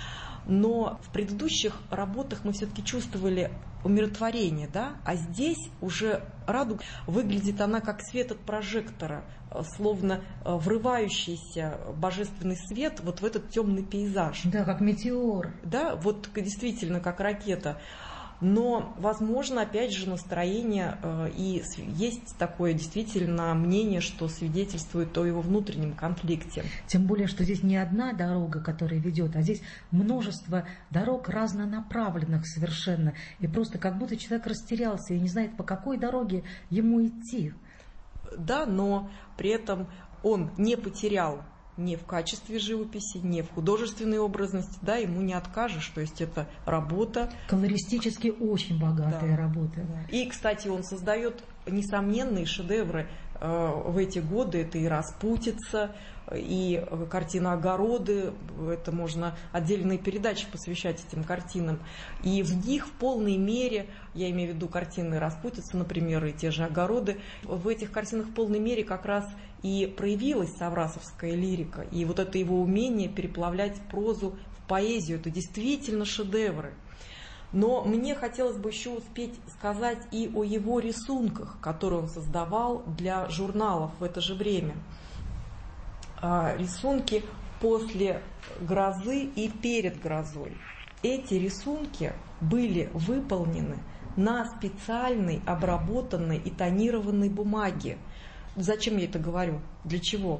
но в предыдущих работах мы все-таки чувствовали умиротворение, да? А здесь уже радуга, выглядит она как свет от прожектора, словно врывающийся божественный свет вот в этот темный пейзаж. Да, как метеор. Да, вот действительно как ракета. Но, возможно, опять же, настроение, и есть такое действительно мнение, что свидетельствует о его внутреннем конфликте. Тем более, что здесь не одна дорога, которая ведет, а здесь множество дорог разнонаправленных совершенно. И просто как будто человек растерялся и не знает, по какой дороге ему идти. Да, но при этом он не потерял ни в качестве живописи, ни в художественной образности, да, ему не откажешь, то есть это работа. Колористически очень богатая работа. Да. И, кстати, он создает несомненные шедевры в эти годы, это и «Распутица», и картина «Огороды», это можно отдельные передачи посвящать этим картинам, и в них в полной мере, я имею в виду картины «Распутица», например, и те же «Огороды», в этих картинах в полной мере как раз и проявилась саврасовская лирика, и вот это его умение переплавлять прозу в поэзию, это действительно шедевры. Но мне хотелось бы еще успеть сказать и о его рисунках, которые он создавал для журналов в это же время. Рисунки после грозы и перед грозой. Эти рисунки были выполнены на специальной обработанной и тонированной бумаге. Зачем я это говорю? Для чего?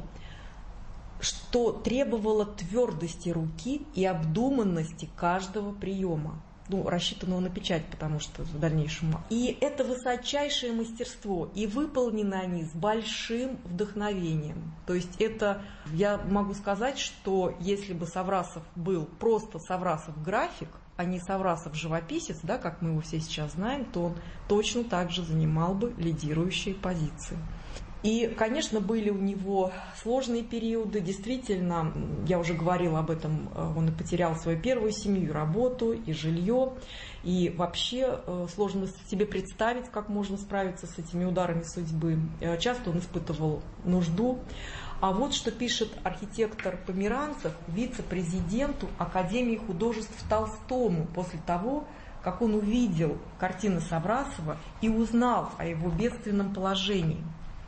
Что требовало твердости руки и обдуманности каждого приема. Рассчитанного на печать, потому что в дальнейшем. И это высочайшее мастерство, и выполнены они с большим вдохновением. То есть это, я могу сказать, что если бы Саврасов был просто Саврасов-график, а не Саврасов-живописец, да, как мы его все сейчас знаем, то он точно так же занимал бы лидирующие позиции. И, конечно, были у него сложные периоды. Действительно, я уже говорила об этом, он и потерял свою первую семью, работу, и жилье. И вообще сложно себе представить, как можно справиться с этими ударами судьбы. Часто он испытывал нужду. А вот что пишет архитектор Померанцев вице-президенту Академии художеств Толстому после того, как он увидел картины Саврасова и узнал о его бедственном положении.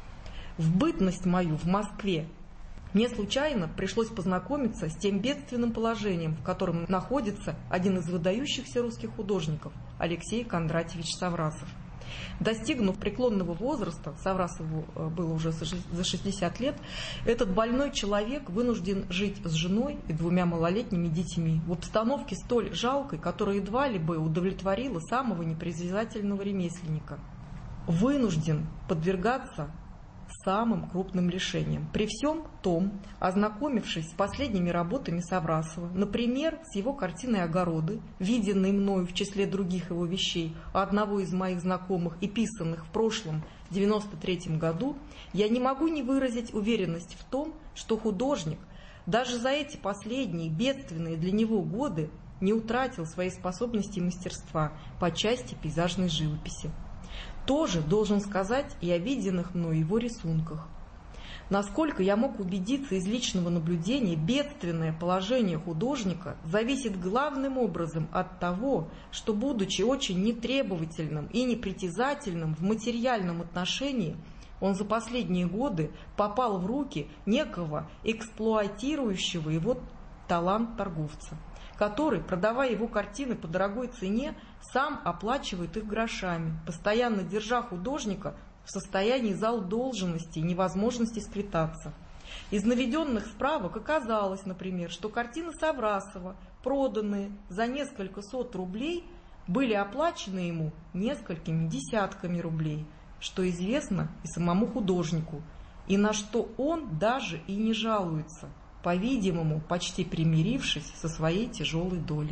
В бытность мою в Москве мне случайно пришлось познакомиться с тем бедственным положением, в котором находится один из выдающихся русских художников Алексей Кондратьевич Саврасов. Достигнув преклонного возраста, Саврасову было уже за 60 лет, этот больной человек вынужден жить с женой и 2 малолетними детьми в обстановке столь жалкой, которая едва ли бы удовлетворила самого непритязательного ремесленника. Вынужден подвергаться самым крупным лишением. При всем том, ознакомившись с последними работами Саврасова, например, с его картиной «Огороды», виденной мною в числе других его вещей, одного из моих знакомых и писанных в прошлом 93 году, я не могу не выразить уверенность в том, что художник даже за эти последние бедственные для него годы не утратил своей способности и мастерства по части пейзажной живописи. Тоже должен сказать и о виденных мной его рисунках. Насколько я мог убедиться из личного наблюдения, бедственное положение художника зависит главным образом от того, что, будучи очень нетребовательным и непритязательным в материальном отношении, он за последние годы попал в руки некого эксплуатирующего его талант торговца, который, продавая его картины по дорогой цене, сам оплачивает их грошами, постоянно держа художника в состоянии задолженности и невозможности сквитаться. Из наведенных справок оказалось, например, что картины Саврасова, проданные за несколько сот рублей, были оплачены ему несколькими десятками рублей, что известно и самому художнику, и на что он даже и не жалуется, по-видимому, почти примирившись со своей тяжелой долей.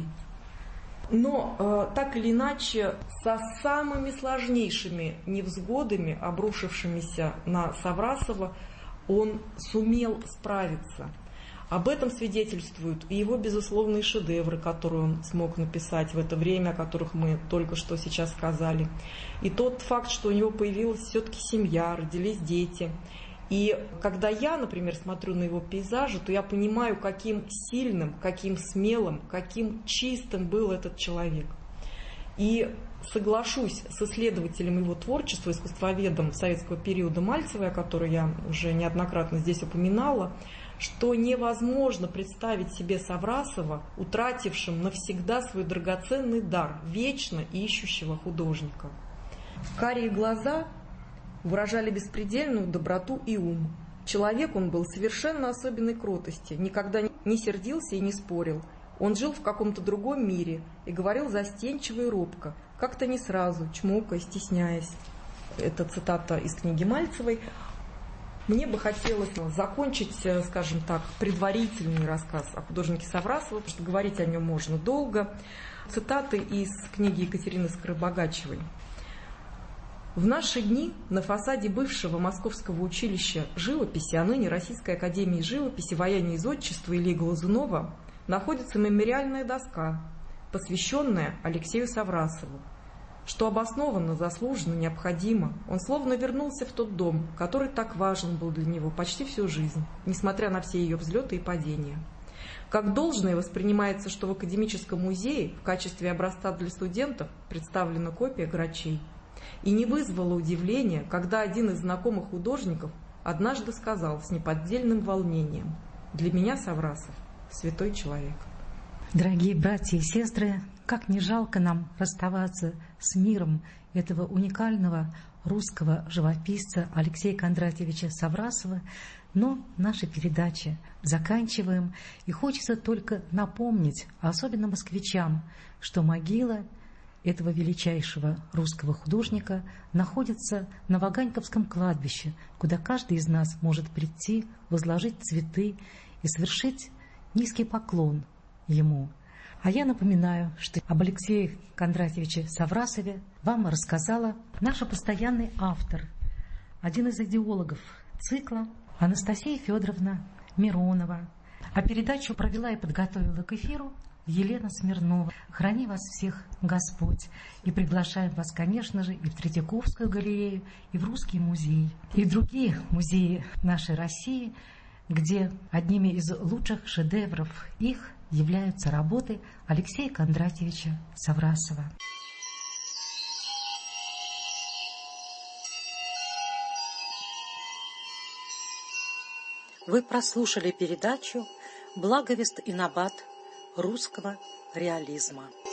Но так или иначе, со самыми сложнейшими невзгодами, обрушившимися на Саврасова, он сумел справиться. Об этом свидетельствуют и его безусловные шедевры, которые он смог написать в это время, о которых мы только что сейчас сказали. И тот факт, что у него появилась все-таки семья, родились дети. И когда я, например, смотрю на его пейзажи, то я понимаю, каким сильным, каким смелым, каким чистым был этот человек. И соглашусь с исследователем его творчества, искусствоведом советского периода Мальцевой, о которой я уже неоднократно здесь упоминала, что невозможно представить себе Саврасова, утратившим навсегда свой драгоценный дар, вечно ищущего художника. Карие глаза выражали беспредельную доброту и ум. Человек он был совершенно особенной кротости, никогда не сердился и не спорил. Он жил в каком-то другом мире и говорил застенчиво и робко, как-то не сразу, чмокая, стесняясь. Это цитата из книги Мальцевой. Мне бы хотелось закончить, скажем так, предварительный рассказ о художнике Саврасова, потому что говорить о нем можно долго. Цитаты из книги Екатерины Скоробогачевой. В наши дни на фасаде бывшего Московского училища живописи, а ныне Российской академии живописи, ваяния и зодчества Ильи Глазунова находится мемориальная доска, посвященная Алексею Саврасову, что обоснованно, заслуженно, необходимо. Он словно вернулся в тот дом, который так важен был для него почти всю жизнь, несмотря на все ее взлеты и падения. Как должное воспринимается, что в Академическом музее в качестве образца для студентов представлена копия Грачей. И не вызвало удивления, когда один из знакомых художников однажды сказал с неподдельным волнением: «Для меня Саврасов – святой человек». Дорогие братья и сестры, как не жалко нам расставаться с миром этого уникального русского живописца Алексея Кондратьевича Саврасова, но наши передачи заканчиваем, и хочется только напомнить, особенно москвичам, что могила этого величайшего русского художника находится на Ваганьковском кладбище, куда каждый из нас может прийти, возложить цветы и совершить низкий поклон ему. А я напоминаю, что об Алексее Кондратьевиче Саврасове вам рассказала наша постоянный автор, один из идеологов цикла Анастасия Федоровна Миронова. А передачу провела и подготовила к эфиру Елена Смирнова. Храни вас всех Господь. И приглашаем вас, конечно же, и в Третьяковскую галерею, и в Русский музей, и в другие музеи нашей России, где одними из лучших шедевров их являются работы Алексея Кондратьевича Саврасова. Вы прослушали передачу «Благовест и набат русского реализма».